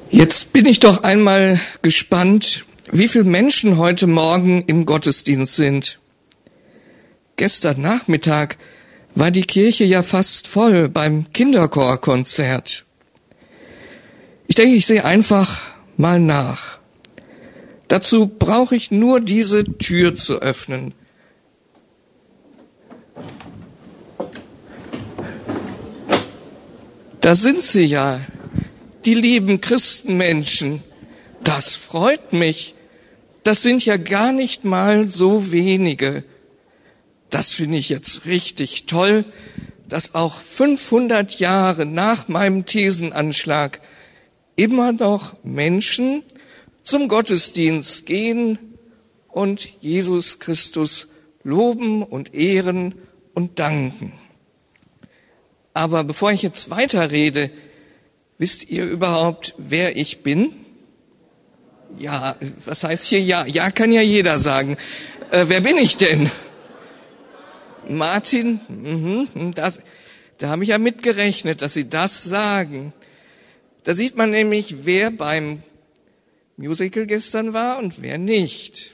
Jetzt bin ich doch einmal gespannt, wie viele Menschen heute Morgen im Gottesdienst sind. Gestern Nachmittag war die Kirche ja fast voll beim Kinderchorkonzert. Ich denke, ich sehe einfach mal nach. Dazu brauche ich nur diese Tür zu öffnen. Da sind sie ja, die lieben Christenmenschen. Das freut mich. Das sind ja gar nicht mal so wenige. Das finde ich jetzt richtig toll, dass auch 500 Jahre nach meinem Thesenanschlag immer noch Menschen zum Gottesdienst gehen und Jesus Christus loben und ehren und danken. Aber bevor ich jetzt weiterrede, wisst ihr überhaupt, wer ich bin? Ja, was heißt hier ja? Ja, kann ja jeder sagen. Wer bin ich denn? Martin? Da habe ich ja mitgerechnet, dass Sie das sagen. Da sieht man nämlich, wer beim Musical gestern war und wer nicht.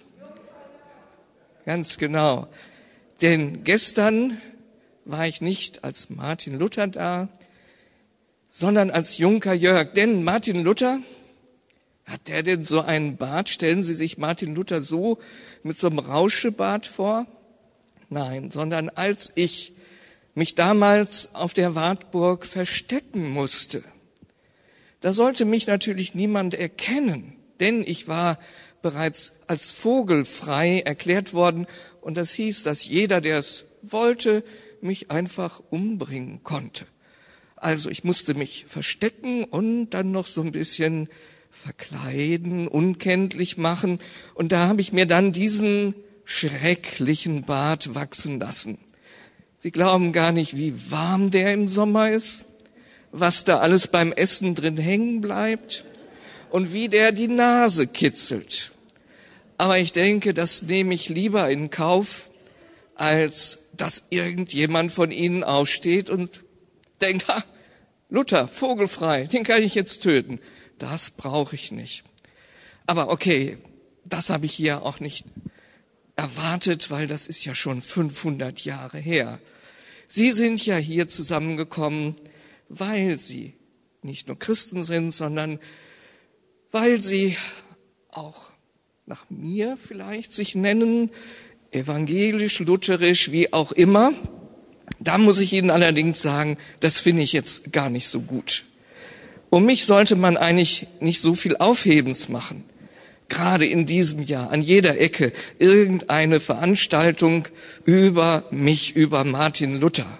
Ganz genau. Denn gestern war ich nicht als Martin Luther da, sondern als Junker Jörg. Denn Martin Luther, hat der denn so einen Bart? Stellen Sie sich Martin Luther so mit so einem Rauschebart vor? Nein, sondern als ich mich damals auf der Wartburg verstecken musste, da sollte mich natürlich niemand erkennen, denn ich war bereits als vogelfrei erklärt worden und das hieß, dass jeder, der es wollte, mich einfach umbringen konnte. Also ich musste mich verstecken und dann noch so ein bisschen verkleiden, unkenntlich machen. Und da habe ich mir dann diesen schrecklichen Bart wachsen lassen. Sie glauben gar nicht, wie warm der im Sommer ist, was da alles beim Essen drin hängen bleibt und wie der die Nase kitzelt. Aber ich denke, das nehme ich lieber in Kauf, als dass irgendjemand von Ihnen aufsteht und denkt, Luther, vogelfrei, den kann ich jetzt töten. Das brauche ich nicht. Aber okay, das habe ich hier auch nicht erwartet, weil das ist ja schon 500 Jahre her. Sie sind ja hier zusammengekommen, weil Sie nicht nur Christen sind, sondern weil Sie auch nach mir vielleicht sich nennen, evangelisch, lutherisch, wie auch immer. Da muss ich Ihnen allerdings sagen, das finde ich jetzt gar nicht so gut. Um mich sollte man eigentlich nicht so viel Aufhebens machen. Gerade in diesem Jahr, an jeder Ecke, irgendeine Veranstaltung über mich, über Martin Luther.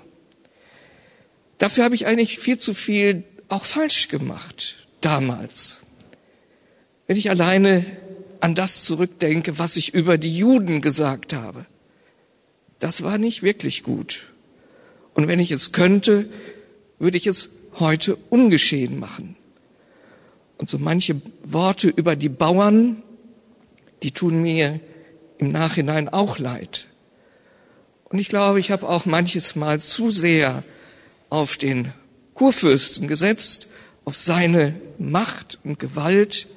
Dafür habe ich eigentlich viel zu viel auch falsch gemacht, damals. Wenn ich alleine an das zurückdenke, was ich über die Juden gesagt habe, das war nicht wirklich gut. Und wenn ich es könnte, würde ich es heute ungeschehen machen. Und so manche Worte über die Bauern, die tun mir im Nachhinein auch leid. Und ich glaube, ich habe auch manches Mal zu sehr auf den Kurfürsten gesetzt, auf seine Macht und Gewalt.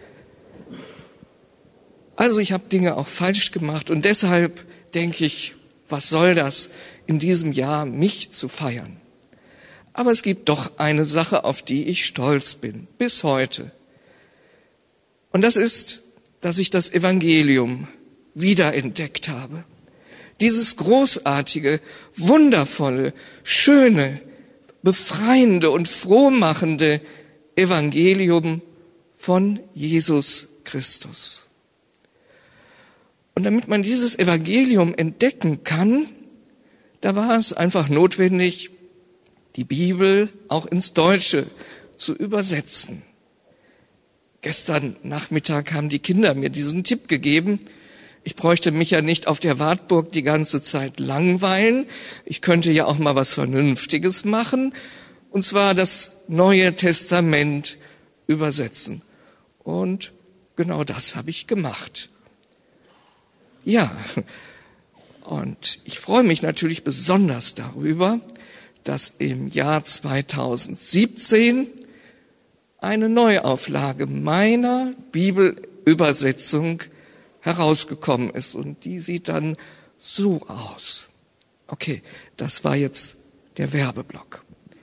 Also ich habe Dinge auch falsch gemacht und deshalb denke ich, was soll das in diesem Jahr, mich zu feiern? Aber es gibt doch eine Sache, auf die ich stolz bin, bis heute. Und das ist, dass ich das Evangelium wiederentdeckt habe. Dieses großartige, wundervolle, schöne, befreiende und frohmachende Evangelium von Jesus Christus. Und damit man dieses Evangelium entdecken kann, da war es einfach notwendig, die Bibel auch ins Deutsche zu übersetzen. Gestern Nachmittag haben die Kinder mir diesen Tipp gegeben. Ich bräuchte mich ja nicht auf der Wartburg die ganze Zeit langweilen. Ich könnte ja auch mal was Vernünftiges machen, und zwar das Neue Testament übersetzen. Und genau das habe ich gemacht. Ja, und ich freue mich natürlich besonders darüber, dass im Jahr 2017 eine Neuauflage meiner Bibelübersetzung herausgekommen ist. Und die sieht dann so aus. Okay, das war jetzt der Werbeblock.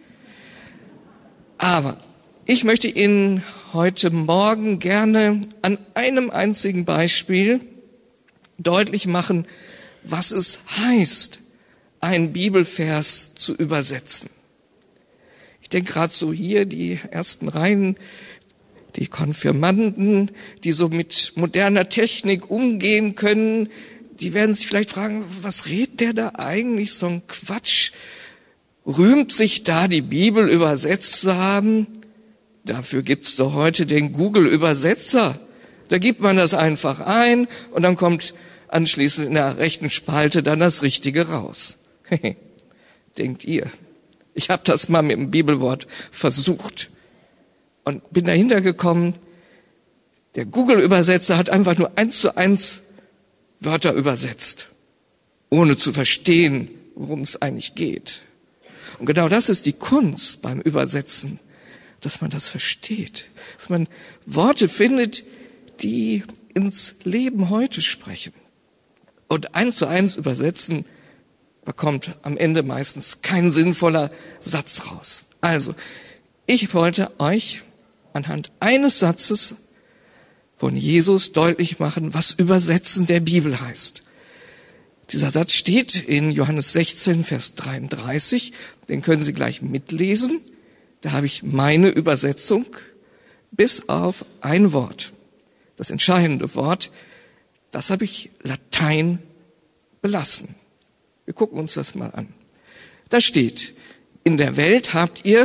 Aber ich möchte Ihnen heute Morgen gerne an einem einzigen Beispiel deutlich machen, was es heißt, einen Bibelvers zu übersetzen. Ich denke gerade so hier, die ersten Reihen, die Konfirmanden, die so mit moderner Technik umgehen können, die werden sich vielleicht fragen, was redet der da eigentlich, so ein Quatsch? Rühmt sich da, die Bibel übersetzt zu haben? Dafür gibt's doch heute den Google-Übersetzer. Da gibt man das einfach ein und dann kommt anschließend in der rechten Spalte dann das Richtige raus. Denkt ihr? Ich habe das mal mit dem Bibelwort versucht und bin dahinter gekommen, der Google-Übersetzer hat einfach nur 1:1 Wörter übersetzt, ohne zu verstehen, worum es eigentlich geht. Und genau das ist die Kunst beim Übersetzen, dass man das versteht, dass man Worte findet, die ins Leben heute sprechen. Und 1:1 übersetzen bekommt am Ende meistens kein sinnvoller Satz raus. Also, ich wollte euch anhand eines Satzes von Jesus deutlich machen, was Übersetzen der Bibel heißt. Dieser Satz steht in Johannes 16, Vers 33. Den können Sie gleich mitlesen. Da habe ich meine Übersetzung bis auf ein Wort. Das entscheidende Wort, das habe ich Latein belassen. Wir gucken uns das mal an. Da steht, in der Welt habt ihr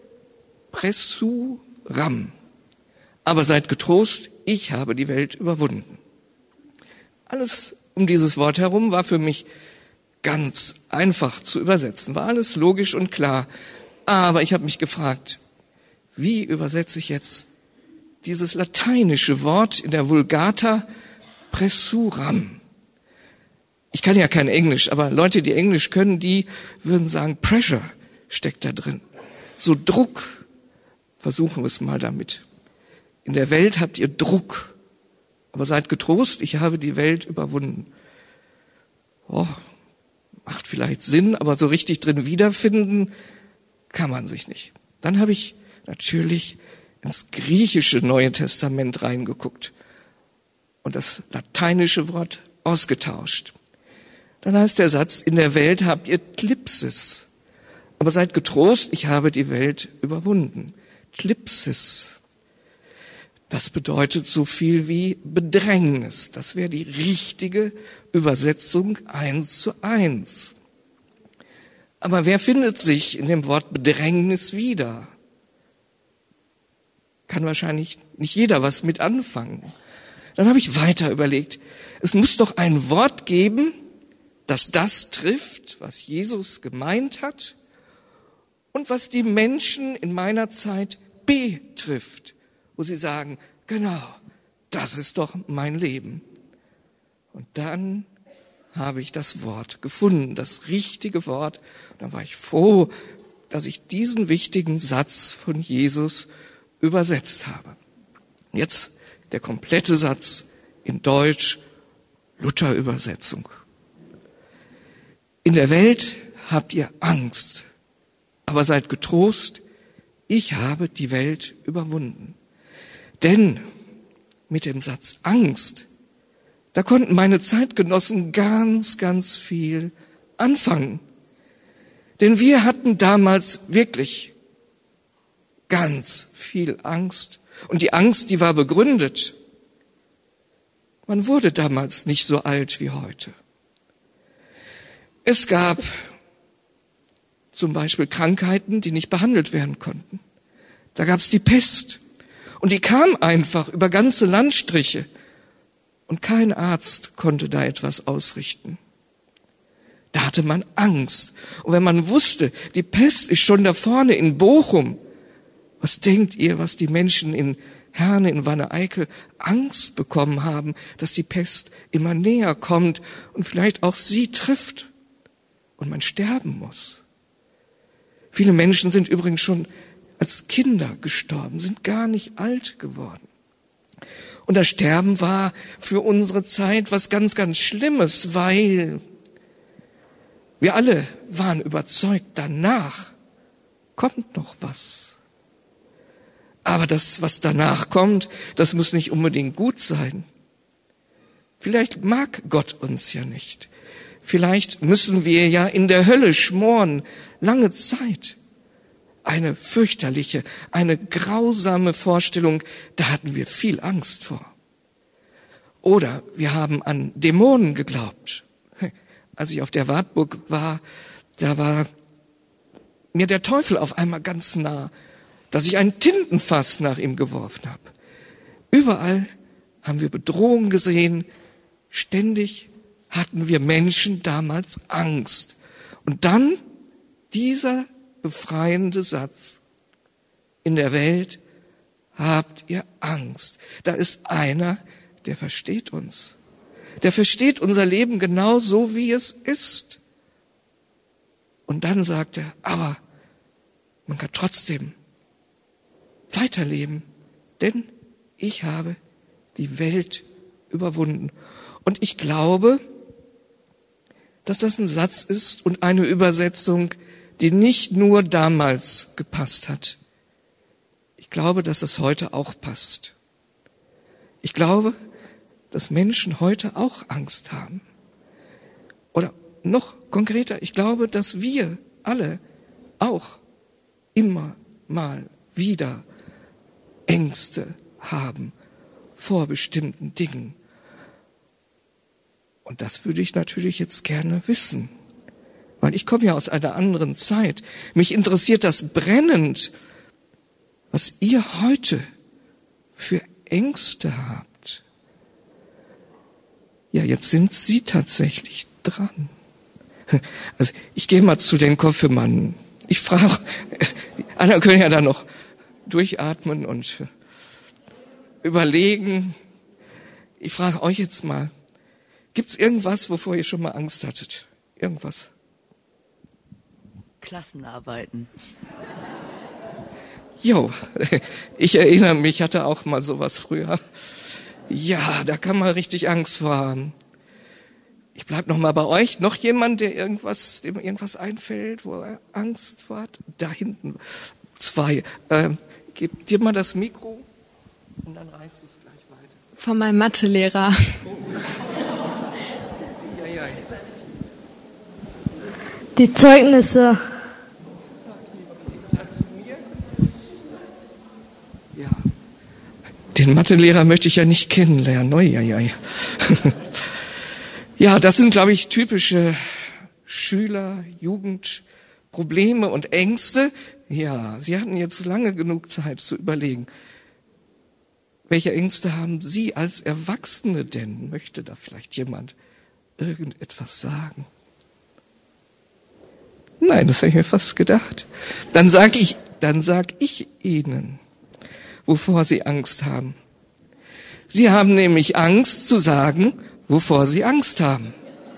Pressuram. Aber seid getrost, ich habe die Welt überwunden. Alles um dieses Wort herum war für mich ganz einfach zu übersetzen. War alles logisch und klar. Aber ich habe mich gefragt, wie übersetze ich jetzt dieses lateinische Wort in der Vulgata Pressuram? Ich kann ja kein Englisch, aber Leute, die Englisch können, die würden sagen, Pressure steckt da drin. So Druck. Versuchen wir es mal damit. In der Welt habt ihr Druck, aber seid getrost, ich habe die Welt überwunden. Oh, macht vielleicht Sinn, aber so richtig drin wiederfinden kann man sich nicht. Dann habe ich natürlich ins griechische Neue Testament reingeguckt und das lateinische Wort ausgetauscht. Dann heißt der Satz, in der Welt habt ihr Thlipsis, aber seid getrost, ich habe die Welt überwunden. Thlipsis, das bedeutet so viel wie Bedrängnis. Das wäre die richtige Übersetzung 1:1. Aber wer findet sich in dem Wort Bedrängnis wieder? Kann wahrscheinlich nicht jeder was mit anfangen. Dann habe ich weiter überlegt, es muss doch ein Wort geben, das trifft, was Jesus gemeint hat und was die Menschen in meiner Zeit betrifft, wo sie sagen, genau, das ist doch mein Leben. Und dann habe ich das Wort gefunden, das richtige Wort. Und dann war ich froh, dass ich diesen wichtigen Satz von Jesus übersetzt habe. Jetzt der komplette Satz in Deutsch, Luther-Übersetzung. In der Welt habt ihr Angst, aber seid getrost, ich habe die Welt überwunden. Denn mit dem Satz Angst, da konnten meine Zeitgenossen ganz, ganz viel anfangen. Denn wir hatten damals wirklich ganz viel Angst. Und die Angst, die war begründet. Man wurde damals nicht so alt wie heute. Es gab zum Beispiel Krankheiten, die nicht behandelt werden konnten. Da gab es die Pest. Und die kam einfach über ganze Landstriche. Und kein Arzt konnte da etwas ausrichten. Da hatte man Angst. Und wenn man wusste, die Pest ist schon da vorne in Bochum, was denkt ihr, was die Menschen in Herne, in Wanne-Eickel Angst bekommen haben, dass die Pest immer näher kommt und vielleicht auch sie trifft und man sterben muss? Viele Menschen sind übrigens schon als Kinder gestorben, sind gar nicht alt geworden. Und das Sterben war für unsere Zeit was ganz, ganz Schlimmes, weil wir alle waren überzeugt, danach kommt noch was. Aber das, was danach kommt, das muss nicht unbedingt gut sein. Vielleicht mag Gott uns ja nicht. Vielleicht müssen wir ja in der Hölle schmoren, lange Zeit. Eine fürchterliche, eine grausame Vorstellung, da hatten wir viel Angst vor. Oder wir haben an Dämonen geglaubt. Als ich auf der Wartburg war, da war mir der Teufel auf einmal ganz nah, dass ich ein Tintenfass nach ihm geworfen habe. Überall haben wir Bedrohungen gesehen, ständig hatten wir Menschen damals Angst. Und dann dieser befreiende Satz: In der Welt habt ihr Angst. Da ist einer, der versteht uns. Der versteht unser Leben genau so, wie es ist. Und dann sagt er, aber man kann trotzdem weiterleben, denn ich habe die Welt überwunden. Und ich glaube, dass das ein Satz ist und eine Übersetzung, die nicht nur damals gepasst hat. Ich glaube, dass es heute auch passt. Ich glaube, dass Menschen heute auch Angst haben. Oder noch konkreter, ich glaube, dass wir alle auch immer mal wieder Ängste haben vor bestimmten Dingen. Und das würde ich natürlich jetzt gerne wissen, weil ich komme ja aus einer anderen Zeit. Mich interessiert das brennend, was ihr heute für Ängste habt. Ja, jetzt sind Sie tatsächlich dran. Also ich gehe mal zu den Konfirmanden. Ich frage, alle können ja da noch durchatmen und überlegen. Ich frage euch jetzt mal, gibt's irgendwas, wovor ihr schon mal Angst hattet? Irgendwas? Klassenarbeiten. Jo, ich erinnere mich, ich hatte auch mal sowas früher. Ja, da kann man richtig Angst vor haben. Ich bleib noch mal bei euch. Noch jemand, dem irgendwas einfällt, wo er Angst vor hat? Da hinten 2. Gib dir mal das Mikro und dann reiß ich gleich weiter. Von meinem Mathelehrer. Ja. Die Zeugnisse. Ja. Den Mathelehrer möchte ich ja nicht kennenlernen. Uiuiui. Ja, das sind, glaube ich, typische Schüler-Jugendprobleme und Ängste. Ja, Sie hatten jetzt lange genug Zeit zu überlegen. Welche Ängste haben Sie als Erwachsene denn? Möchte da vielleicht jemand irgendetwas sagen? Nein, das habe ich mir fast gedacht. Dann sag ich Ihnen, wovor Sie Angst haben. Sie haben nämlich Angst zu sagen, wovor Sie Angst haben.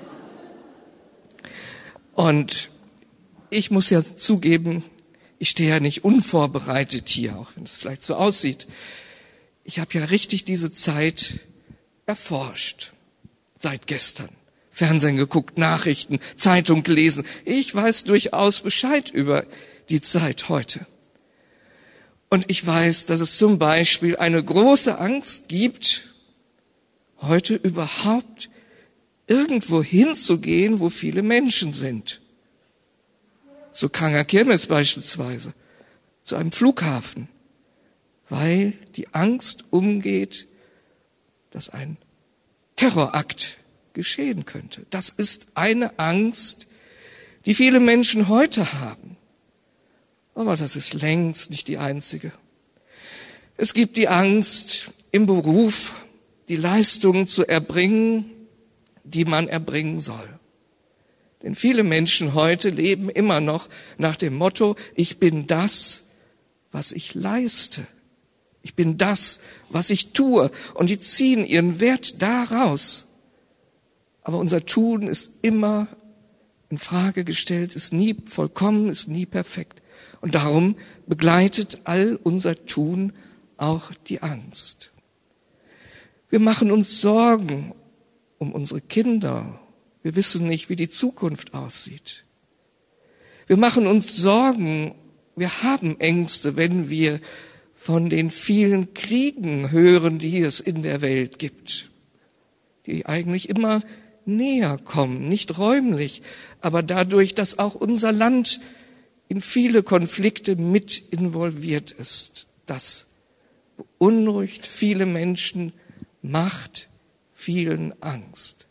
Und ich muss ja zugeben, ich stehe ja nicht unvorbereitet hier, auch wenn es vielleicht so aussieht. Ich habe ja richtig diese Zeit erforscht, seit gestern. Fernsehen geguckt, Nachrichten, Zeitung gelesen. Ich weiß durchaus Bescheid über die Zeit heute. Und ich weiß, dass es zum Beispiel eine große Angst gibt, heute überhaupt irgendwo hinzugehen, wo viele Menschen sind. Zu Kranger Kirmes beispielsweise, zu einem Flughafen, weil die Angst umgeht, dass ein Terrorakt geschehen könnte. Das ist eine Angst, die viele Menschen heute haben. Aber das ist längst nicht die einzige. Es gibt die Angst, im Beruf die Leistungen zu erbringen, die man erbringen soll. Denn viele Menschen heute leben immer noch nach dem Motto, ich bin das, was ich leiste. Ich bin das, was ich tue. Und die ziehen ihren Wert daraus. Aber unser Tun ist immer in Frage gestellt, ist nie vollkommen, ist nie perfekt. Und darum begleitet all unser Tun auch die Angst. Wir machen uns Sorgen um unsere Kinder. Wir wissen nicht, wie die Zukunft aussieht. Wir machen uns Sorgen, wir haben Ängste, wenn wir von den vielen Kriegen hören, die es in der Welt gibt, die eigentlich immer näher kommen, nicht räumlich, aber dadurch, dass auch unser Land in viele Konflikte mit involviert ist. Das beunruhigt viele Menschen, macht vielen Angst.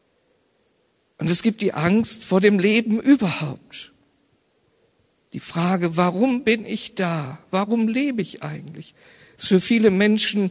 Und es gibt die Angst vor dem Leben überhaupt. Die Frage, warum bin ich da? Warum lebe ich eigentlich? Ist für viele Menschen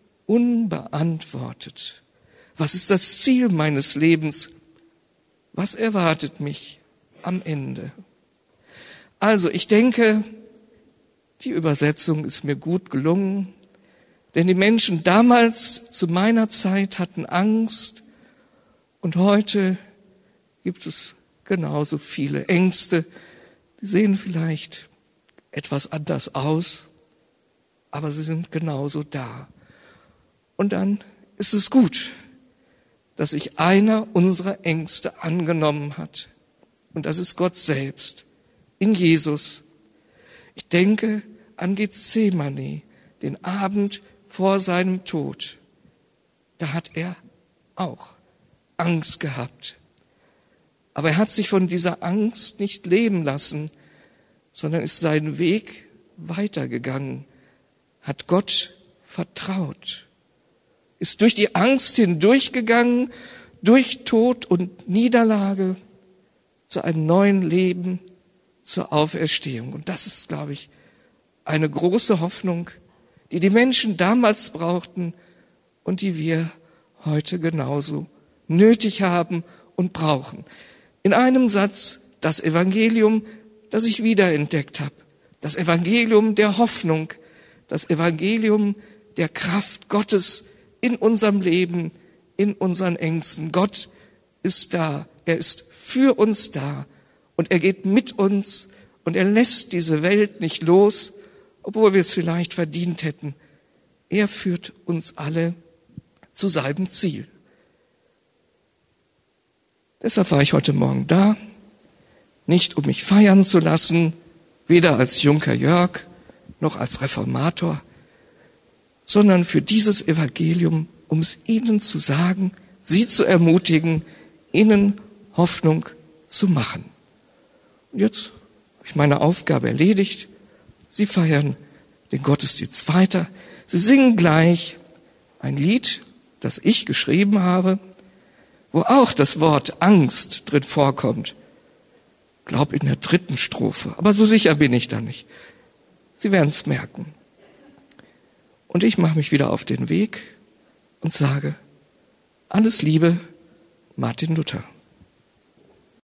unbeantwortet. Was ist das Ziel meines Lebens? Was erwartet mich am Ende? Also, ich denke, die Übersetzung ist mir gut gelungen, denn die Menschen damals zu meiner Zeit hatten Angst und heute gibt es genauso viele Ängste. Die sehen vielleicht etwas anders aus, aber sie sind genauso da. Und dann ist es gut, dass sich einer unserer Ängste angenommen hat. Und das ist Gott selbst, in Jesus. Ich denke an Gethsemane, den Abend vor seinem Tod. Da hat er auch Angst gehabt. Aber er hat sich von dieser Angst nicht leben lassen, sondern ist seinen Weg weitergegangen, hat Gott vertraut, ist durch die Angst hindurchgegangen, durch Tod und Niederlage zu einem neuen Leben, zur Auferstehung. Und das ist, glaube ich, eine große Hoffnung, die die Menschen damals brauchten und die wir heute genauso nötig haben und brauchen. In einem Satz das Evangelium, das ich wiederentdeckt habe. Das Evangelium der Hoffnung, das Evangelium der Kraft Gottes in unserem Leben, in unseren Ängsten. Gott ist da, er ist für uns da und er geht mit uns und er lässt diese Welt nicht los, obwohl wir es vielleicht verdient hätten. Er führt uns alle zu seinem Ziel. Deshalb war ich heute Morgen da, nicht um mich feiern zu lassen, weder als Junker Jörg noch als Reformator, sondern für dieses Evangelium, um es Ihnen zu sagen, Sie zu ermutigen, Ihnen Hoffnung zu machen. Und jetzt habe ich meine Aufgabe erledigt. Sie feiern den Gottesdienst weiter. Sie singen gleich ein Lied, das ich geschrieben habe, wo auch das Wort Angst drin vorkommt. Ich glaube in der 3. Strophe, aber so sicher bin ich da nicht. Sie werden es merken. Und ich mache mich wieder auf den Weg und sage, alles Liebe, Martin Luther.